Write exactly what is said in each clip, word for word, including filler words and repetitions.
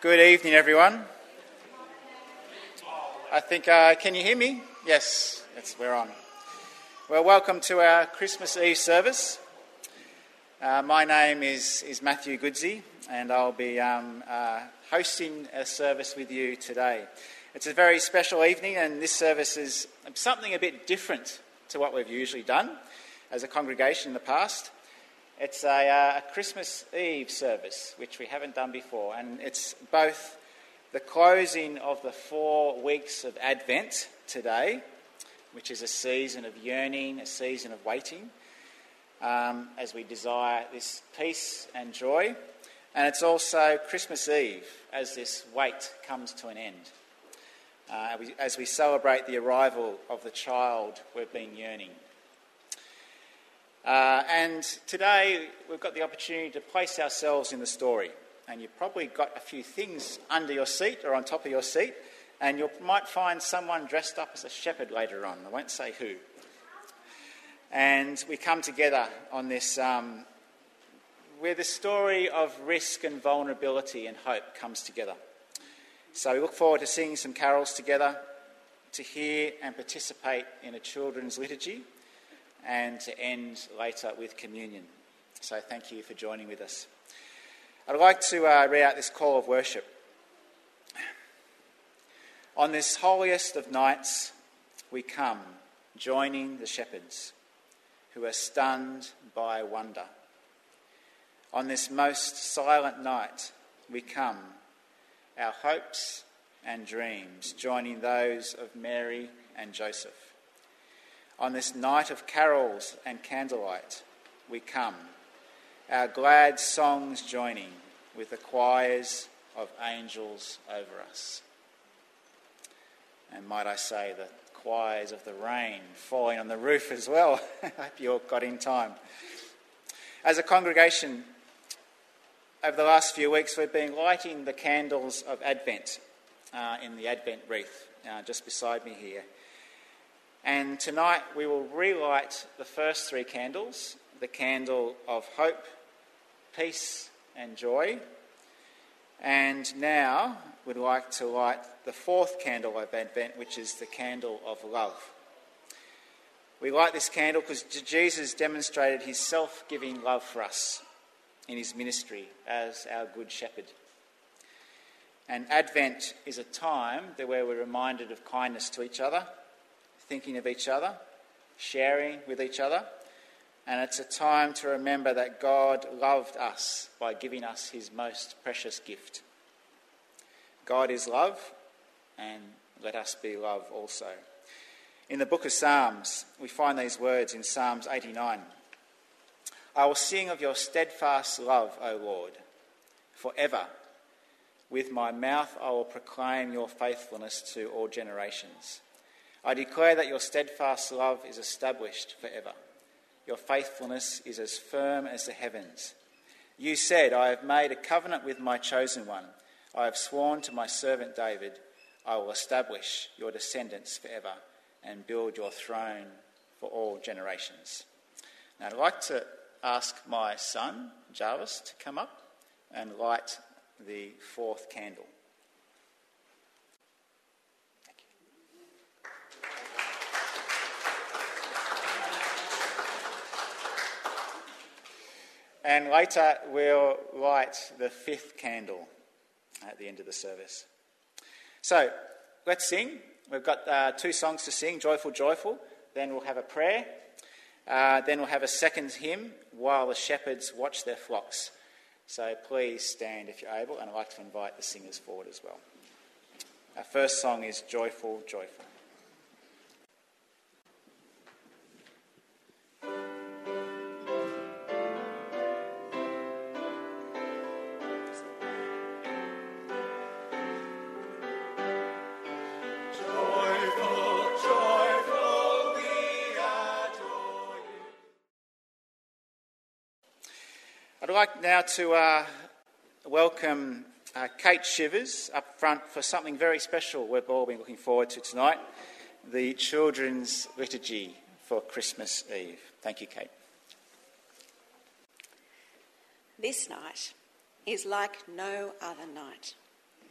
Good evening, everyone. I think, uh, can you hear me? Yes, yes, we're on. Well, welcome to our Christmas Eve service. Uh, my name is, is Matthew Goodsey, and I'll be um, uh, hosting a service with you today. It's a very special evening, and this service is something a bit different to what we've usually done as a congregation in the past. It's a, uh, a Christmas Eve service, which we haven't done before, and it's both the closing of the four weeks of Advent today, which is a season of yearning, a season of waiting, um, as we desire this peace and joy, and it's also Christmas Eve, as this wait comes to an end, uh, as we celebrate the arrival of the child we've been yearning. Uh, and today we've got the opportunity to place ourselves in the story. And you've probably got a few things under your seat or on top of your seat, and you might find someone dressed up as a shepherd later on. I won't say who. And we come together on this, um, where the story of risk and vulnerability and hope comes together. So we look forward to singing some carols together, to hear and participate in a children's liturgy, and to end later with communion. So thank you for joining with us. I'd like to uh, read out this call of worship. On this holiest of nights, we come, joining the shepherds who are stunned by wonder. On this most silent night, we come, our hopes and dreams, joining those of Mary and Joseph. On this night of carols and candlelight, we come, our glad songs joining with the choirs of angels over us. And might I say, the choirs of the rain falling on the roof as well. I hope you all got in time. As a congregation, over the last few weeks, we've been lighting the candles of Advent uh, in the Advent wreath uh, just beside me here. And tonight we will relight the first three candles, the candle of hope, peace and joy. And now we'd like to light the fourth candle of Advent, which is the candle of love. We light this candle because Jesus demonstrated his self-giving love for us in his ministry as our good shepherd. And Advent is a time where we're reminded of kindness to each other, thinking of each other, sharing with each other. And it's a time to remember that God loved us by giving us his most precious gift. God is love, and let us be love also. In the book of Psalms, we find these words in Psalms eighty-nine. I will sing of your steadfast love, O Lord, forever. With my mouth I will proclaim your faithfulness to all generations. I declare that your steadfast love is established forever. Your faithfulness is as firm as the heavens. You said, I have made a covenant with my chosen one. I have sworn to my servant David, I will establish your descendants forever and build your throne for all generations. Now I'd like to ask my son, Jarvis, to come up and light the fourth candle. And later we'll light the fifth candle at the end of the service. So let's sing. We've got uh, two songs to sing, Joyful, Joyful. Then we'll have a prayer. Uh, then we'll have a second hymn while the shepherds watch their flocks. So please stand if you're able, and I'd like to invite the singers forward as well. Our first song is Joyful, Joyful. I'd like now to uh, welcome uh, Kate Shivers up front for something very special we've all been looking forward to tonight, the Children's Liturgy for Christmas Eve. Thank you, Kate. This night is like no other night.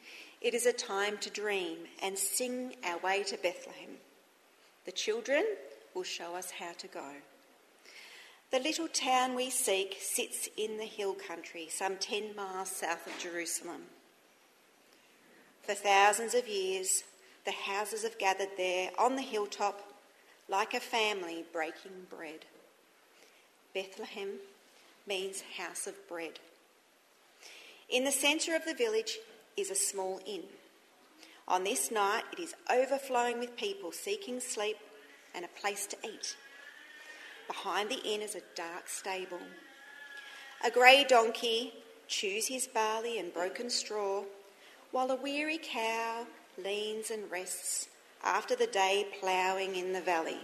It is a time to dream and sing our way to Bethlehem. The children will show us how to go. The little town we seek sits in the hill country, some ten miles south of Jerusalem. For thousands of years, the houses have gathered there on the hilltop like a family breaking bread. Bethlehem means house of bread. In the centre of the village is a small inn. On this night, it is overflowing with people seeking sleep and a place to eat. Behind the inn is a dark stable. A grey donkey chews his barley and broken straw, while a weary cow leans and rests after the day ploughing in the valley.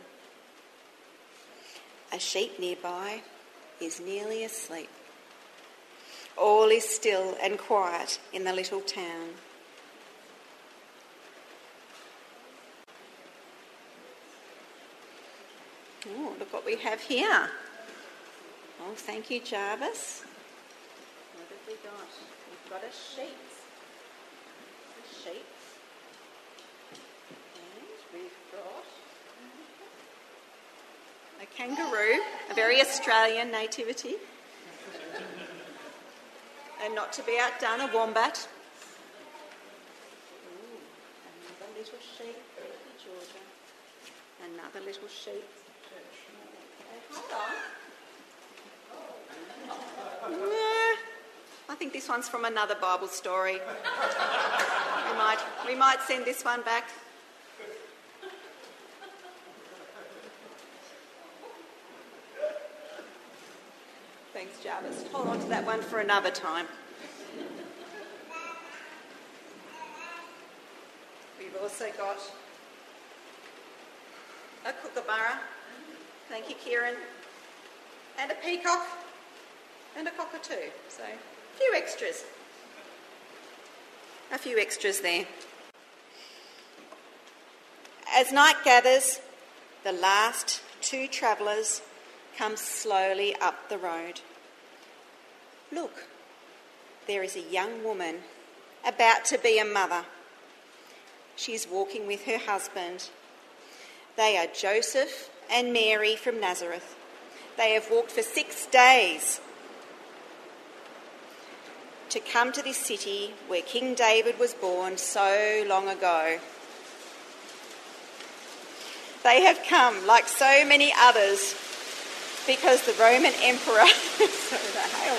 A sheep nearby is nearly asleep. All is still and quiet in the little town. Oh, look what we have here. Oh, thank you, Jarvis. What have we got? We've got a sheep. A sheep. And we've got a kangaroo, a very Australian nativity. And not to be outdone, a wombat. Ooh, another little sheep. Thank you, Georgia. Another little sheep. Hold on. Yeah, I think this one's from another Bible story. We might, we might send this one back. Thanks, Jarvis. Hold on to that one for another time. We've also got a kookaburra. Thank you, Kieran. And a peacock and a cockatoo. So, a few extras. A few extras there. As night gathers, the last two travellers come slowly up the road. Look, there is a young woman about to be a mother. She is walking with her husband. They are Joseph and Mary from Nazareth. They have walked for six days to come to this city where King David was born so long ago. They have come, like so many others, because the Roman Emperor... Sorry, the hail.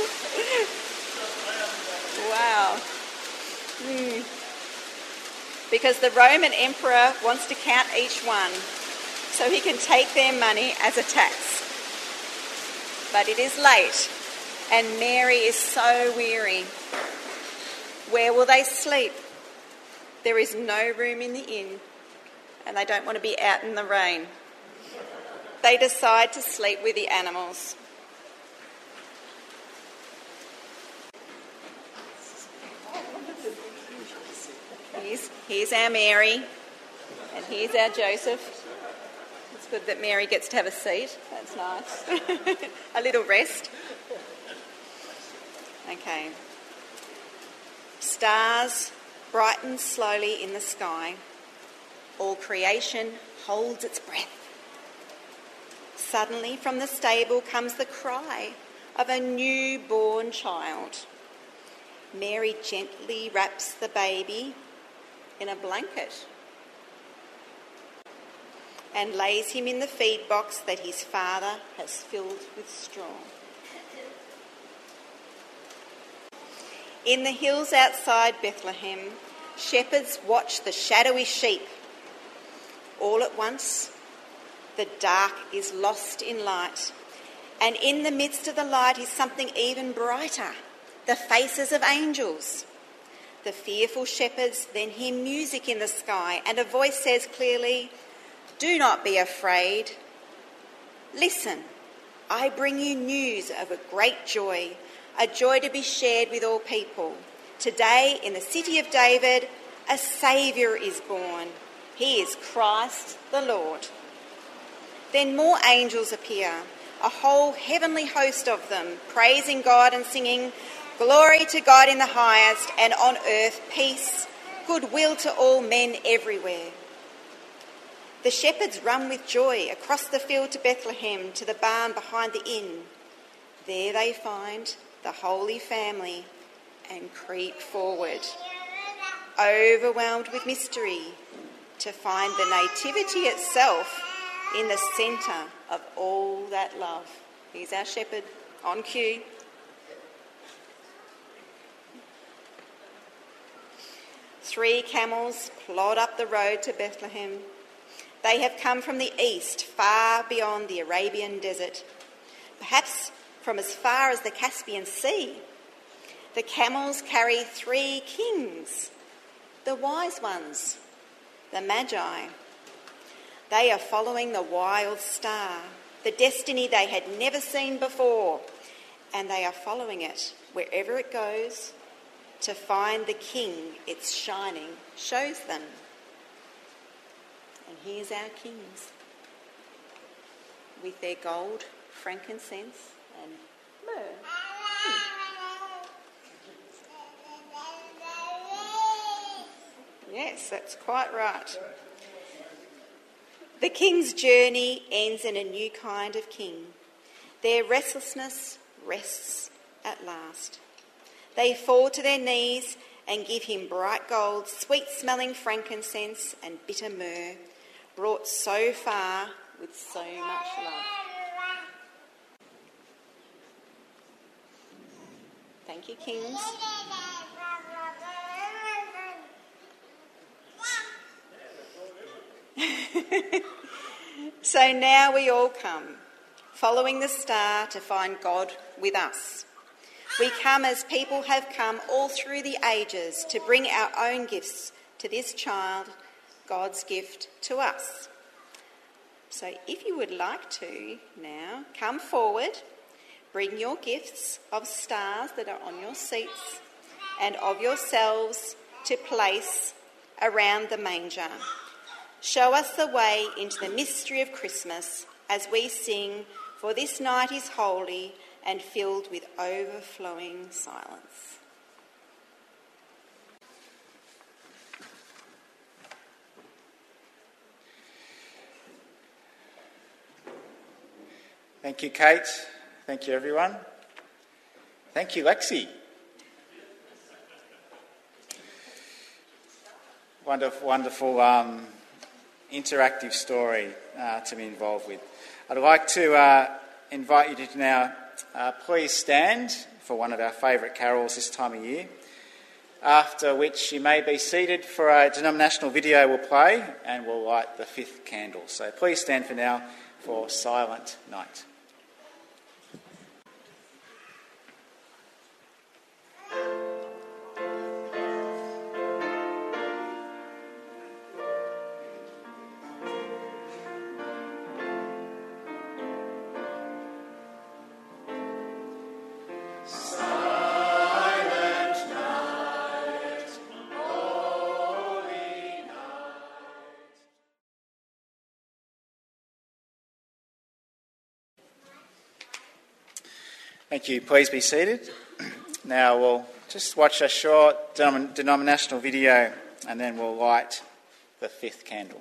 Wow. Mm. Because the Roman Emperor wants to count each one so he can take their money as a tax. But it is late, and Mary is so weary. Where will they sleep? There is no room in the inn, and they don't want to be out in the rain. They decide to sleep with the animals. Here's, here's our Mary, and here's our Joseph. It's good that Mary gets to have a seat. That's nice. A little rest. Okay. Stars brighten slowly in the sky. All creation holds its breath. Suddenly from the stable comes the cry of a newborn child. Mary gently wraps the baby in a blanket and lays him in the feed box that his father has filled with straw. In the hills outside Bethlehem, shepherds watch the shadowy sheep. All at once, the dark is lost in light, and in the midst of the light is something even brighter, the faces of angels. The fearful shepherds then hear music in the sky, and a voice says clearly, "Do not be afraid. Listen, I bring you news of a great joy, a joy to be shared with all people. Today, in the city of David, a Saviour is born. He is Christ the Lord." Then more angels appear, a whole heavenly host of them, praising God and singing, "Glory to God in the highest, and on earth peace, goodwill to all men everywhere. The shepherds run with joy across the field to Bethlehem, to the barn behind the inn. There they find the Holy Family and creep forward, overwhelmed with mystery, to find the Nativity itself in the centre of all that love. Here's our shepherd on cue. Three camels plod up the road to Bethlehem. They have come from the east, far beyond the Arabian desert, perhaps from as far as the Caspian Sea. The camels carry three kings, the wise ones, the Magi. They are following the wild star, the destiny they had never seen before, and they are following it wherever it goes to find the king its shining shows them. And here's our kings with their gold, frankincense and myrrh. Yes, that's quite right. The king's journey ends in a new kind of king. Their restlessness rests at last. They fall to their knees and give him bright gold, sweet-smelling frankincense and bitter myrrh, brought so far with so much love. Thank you, kings. So now we all come, following the star to find God with us. We come as people have come all through the ages to bring our own gifts to this child, God's gift to us. So if you would like to now, come forward, bring your gifts of stars that are on your seats and of yourselves to place around the manger. Show us the way into the mystery of Christmas as we sing, "For this night is holy and filled with overflowing silence." Thank you, Kate. Thank you, everyone. Thank you, Lexi. Wonderful, wonderful um, interactive story uh, to be involved with. I'd like to uh, invite you to now uh, please stand for one of our favourite carols this time of year, after which you may be seated for a denominational video will play and we'll light the fifth candle. So please stand for now for Silent Night. Thank you. Please be seated. Now we'll just watch a short denom- denominational video and then we'll light the fifth candle.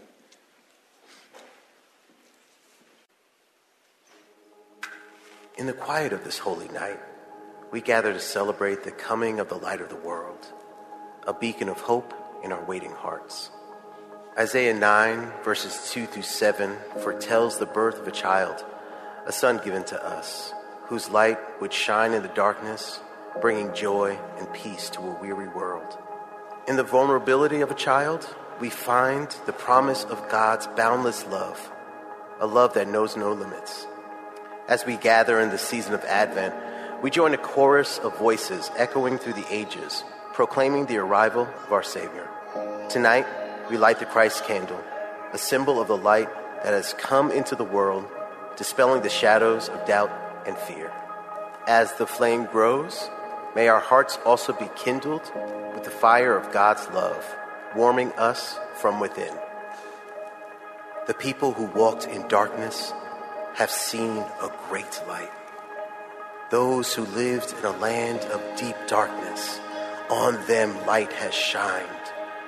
In the quiet of this holy night, we gather to celebrate the coming of the light of the world, a beacon of hope in our waiting hearts. Isaiah nine, verses two through seven, foretells the birth of a child, a son given to us, whose light would shine in the darkness, bringing joy and peace to a weary world. In the vulnerability of a child, we find the promise of God's boundless love, a love that knows no limits. As we gather in the season of Advent, we join a chorus of voices echoing through the ages, proclaiming the arrival of our Savior. Tonight, we light the Christ candle, a symbol of the light that has come into the world, dispelling the shadows of doubt and fear. As the flame grows, may our hearts also be kindled with the fire of God's love, warming us from within. The people who walked in darkness have seen a great light. Those who lived in a land of deep darkness, on them light has shined.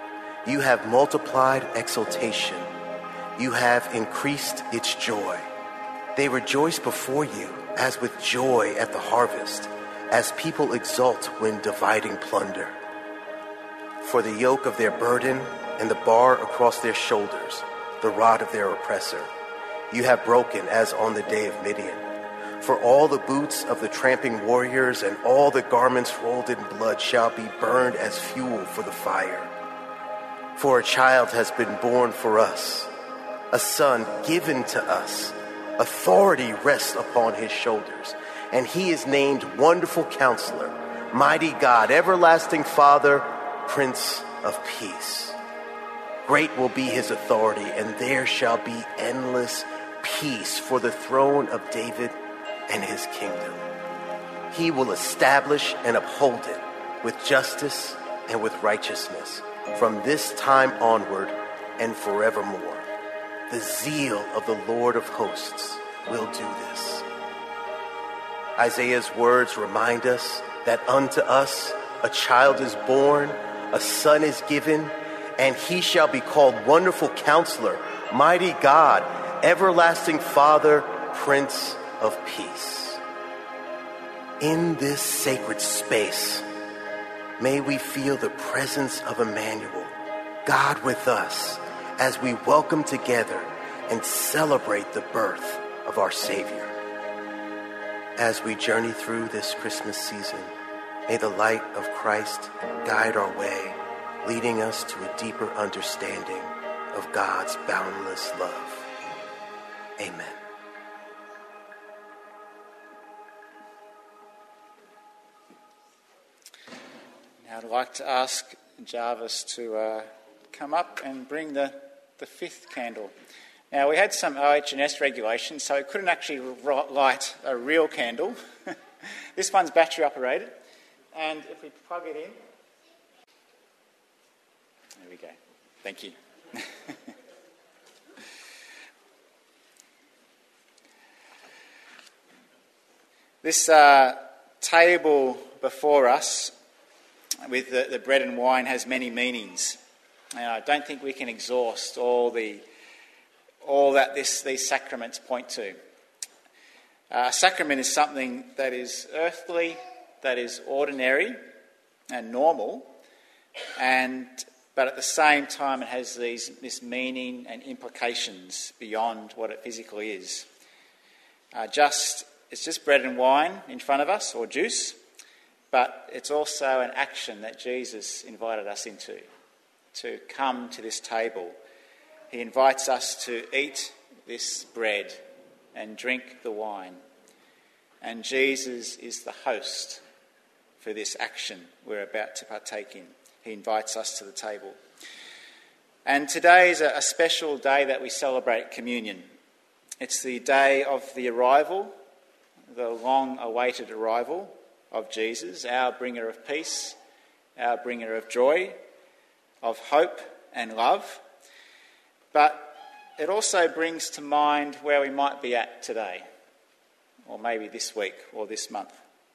You have multiplied exultation. You have increased its joy. They rejoice before you as with joy at the harvest, as people exult when dividing plunder. For the yoke of their burden and the bar across their shoulders, the rod of their oppressor, you have broken as on the day of Midian. For all the boots of the tramping warriors and all the garments rolled in blood shall be burned as fuel for the fire. For a child has been born for us, a son given to us. Authority rests upon his shoulders, and he is named Wonderful Counselor, Mighty God, Everlasting Father, Prince of Peace. Great will be his authority, and there shall be endless peace for the throne of David and his kingdom. He will establish and uphold it with justice and with righteousness from this time onward and forevermore. The zeal of the Lord of hosts will do this. Isaiah's words remind us that unto us a child is born, a son is given, and he shall be called Wonderful Counselor, Mighty God, Everlasting Father, Prince of Peace. In this sacred space, may we feel the presence of Emmanuel, God with us, as we welcome together and celebrate the birth of our Savior. As we journey through this Christmas season, may the light of Christ guide our way, leading us to a deeper understanding of God's boundless love. Amen. Now I'd like to ask Jarvis to uh, come up and bring the, the fifth candle. Now, we had some O H and S regulations, so it couldn't actually light a real candle. This one's battery operated, and if we plug it in, there we go. Thank you. This uh, table before us with the, the bread and wine has many meanings. And I don't think we can exhaust all the all that this, these sacraments point to. Uh, a sacrament is something that is earthly, that is ordinary and normal, and but at the same time it has these this meaning and implications beyond what it physically is. Uh, just it's just bread and wine in front of us, or juice, but it's also an action that Jesus invited us into, to come to this table. He invites us to eat this bread and drink the wine. And Jesus is the host for this action we're about to partake in. He invites us to the table. And today is a special day that we celebrate communion. It's the day of the arrival, the long-awaited arrival of Jesus, our bringer of peace, our bringer of joy, of hope and love. But it also brings to mind where we might be at today, or maybe this week or this month.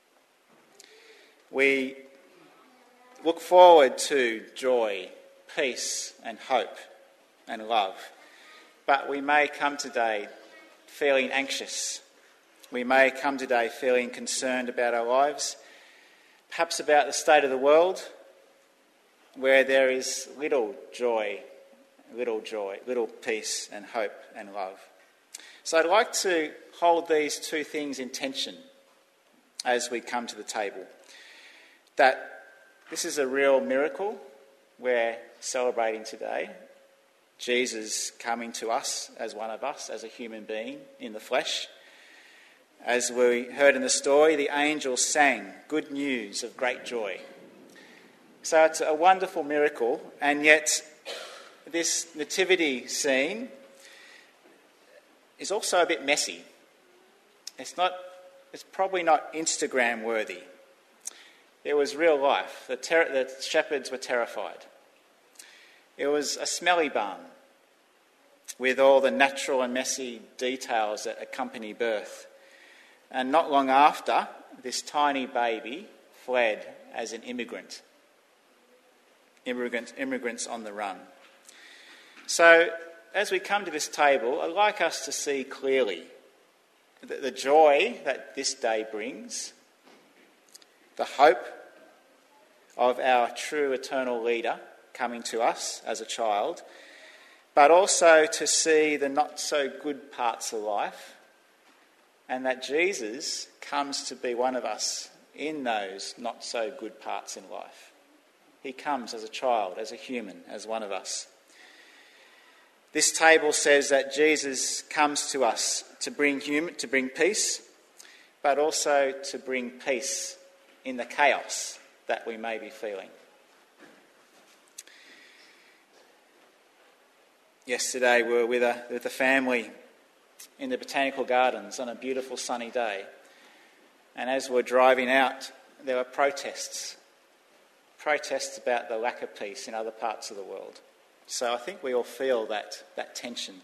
We look forward to joy, peace and hope and love. But we may come today feeling anxious. We may come today feeling concerned about our lives, perhaps about the state of the world, where there is little joy, little joy, little peace and hope and love. So I'd like to hold these two things in tension as we come to the table. That this is a real miracle we're celebrating today. Jesus coming to us as one of us, as a human being in the flesh. As we heard in the story, the angels sang good news of great joy. So it's a wonderful miracle, and yet this nativity scene is also a bit messy. It's not. It's probably not Instagram worthy. There was real life. The, ter- the shepherds were terrified. It was a smelly barn with all the natural and messy details that accompany birth. And not long after, this tiny baby fled as an immigrant. immigrants, immigrants on the run. So, as we come to this table, I'd like us to see clearly the, the joy that this day brings, the hope of our true eternal leader coming to us as a child, but also to see the not so good parts of life, and that Jesus comes to be one of us in those not so good parts in life. He comes as a child, as a human, as one of us. This table says that Jesus comes to us to bring human, to bring peace, but also to bring peace in the chaos that we may be feeling. Yesterday we were with a, with a family in the Botanical Gardens on a beautiful sunny day, and as we were driving out, there were protests, protests about the lack of peace in other parts of the world. So I think we all feel that, that tension.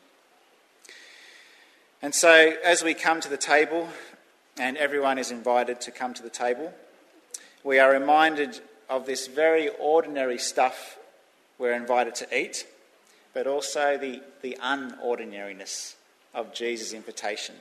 And so as we come to the table, and everyone is invited to come to the table, we are reminded of this very ordinary stuff we're invited to eat, but also the, the unordinariness of Jesus' invitation.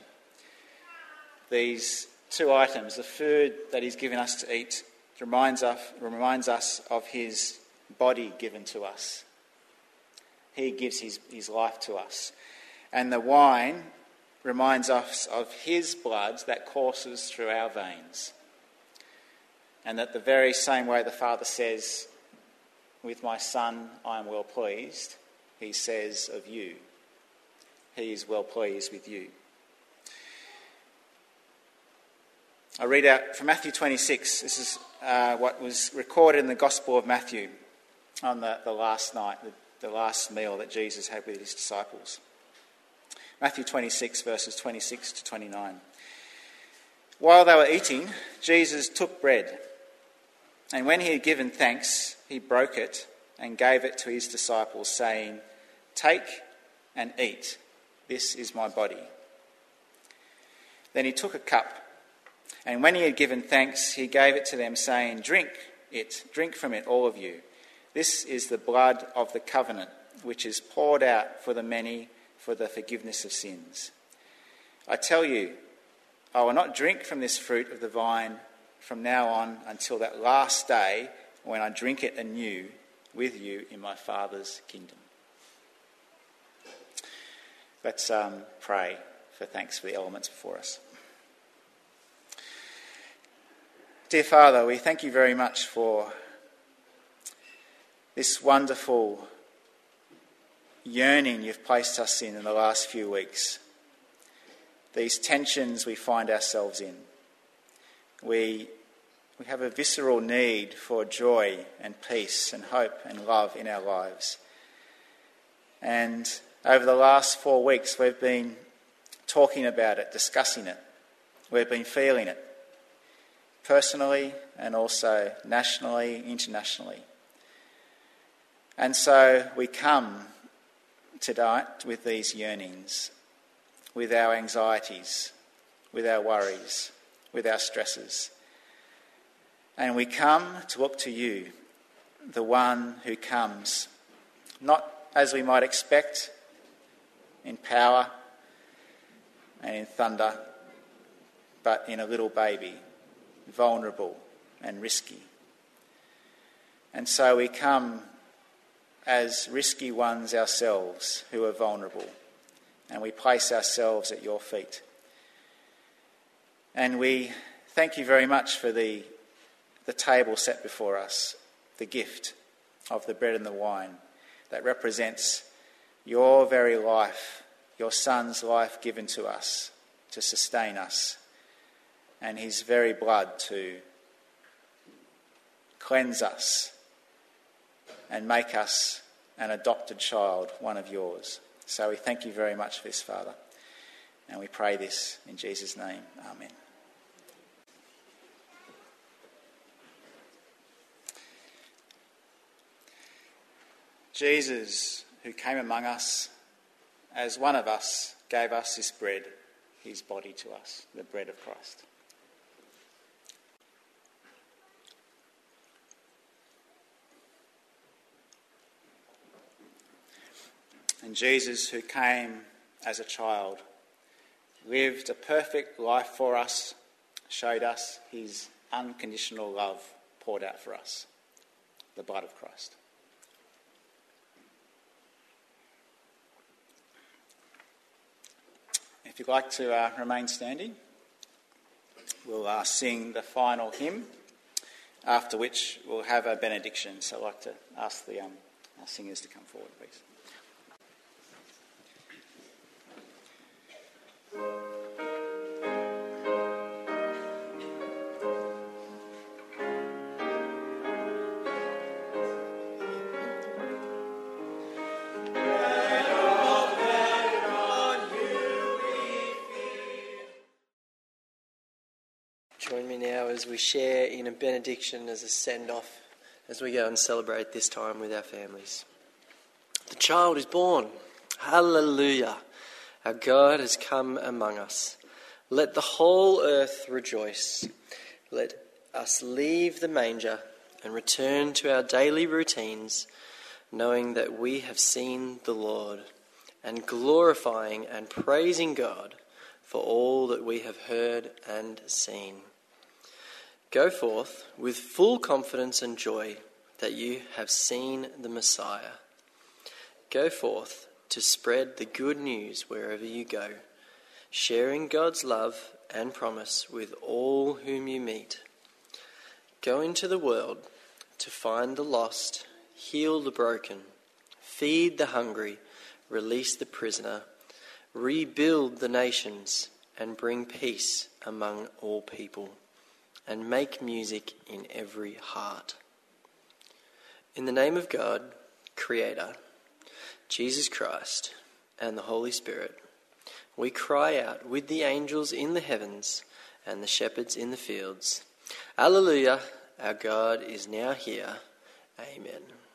These two items, the food that he's given us to eat, reminds us, reminds us of his body given to us. He gives his, his life to us. And the wine reminds us of his blood that courses through our veins. And that the very same way the Father says, "With my Son I am well pleased," he says of you, he is well pleased with you. I read out from Matthew twenty-six. This is uh, what was recorded in the Gospel of Matthew on the, the last night, the, the last meal that Jesus had with his disciples. Matthew twenty-six, verses twenty-six to twenty-nine. While they were eating, Jesus took bread, and when he had given thanks, he broke it and gave it to his disciples, saying, "Take and eat. This is my body." Then he took a cup, and when he had given thanks, he gave it to them, saying, "Drink it, drink from it, all of you. This is the blood of the covenant, which is poured out for the many for the forgiveness of sins. I tell you, I will not drink from this fruit of the vine from now on until that last day when I drink it anew with you in my Father's kingdom." Let's um, pray for thanks for the elements before us. Dear Father, we thank you very much for this wonderful yearning you've placed us in in the last few weeks. These tensions we find ourselves in. We, we have a visceral need for joy and peace and hope and love in our lives. And over the last four weeks we've been talking about it, discussing it. We've been feeling it, personally and also nationally, internationally. And so we come tonight with these yearnings, with our anxieties, with our worries, with our stresses. And we come to look to you, the one who comes, not as we might expect, in power and in thunder, but in a little baby, vulnerable and risky. And so we come as risky ones ourselves who are vulnerable, and we place ourselves at your feet. And we thank you very much for the, the table set before us, the gift of the bread and the wine that represents your very life, your Son's life given to us to sustain us, and his very blood to cleanse us and make us an adopted child, one of yours. So we thank you very much for this, Father. And we pray this in Jesus' name. Amen. Jesus, who came among us as one of us, gave us this bread, his body to us, the bread of Christ. And Jesus, who came as a child, lived a perfect life for us, showed us his unconditional love poured out for us, the blood of Christ. If you'd like to uh, remain standing, we'll uh, sing the final hymn, after which we'll have a benediction. So I'd like to ask the um, our singers to come forward, please. Join me now as we share in a benediction as a send-off as we go and celebrate this time with our families. The child is born. Hallelujah. Our God has come among us. Let the whole earth rejoice. Let us leave the manger and return to our daily routines, knowing that we have seen the Lord, and glorifying and praising God for all that we have heard and seen. Go forth with full confidence and joy that you have seen the Messiah. Go forth to spread the good news wherever you go, sharing God's love and promise with all whom you meet. Go into the world to find the lost, heal the broken, feed the hungry, release the prisoner, rebuild the nations, and bring peace among all people, and make music in every heart. In the name of God, Creator, Jesus Christ, and the Holy Spirit, we cry out with the angels in the heavens and the shepherds in the fields, Alleluia, our God is now here. Amen.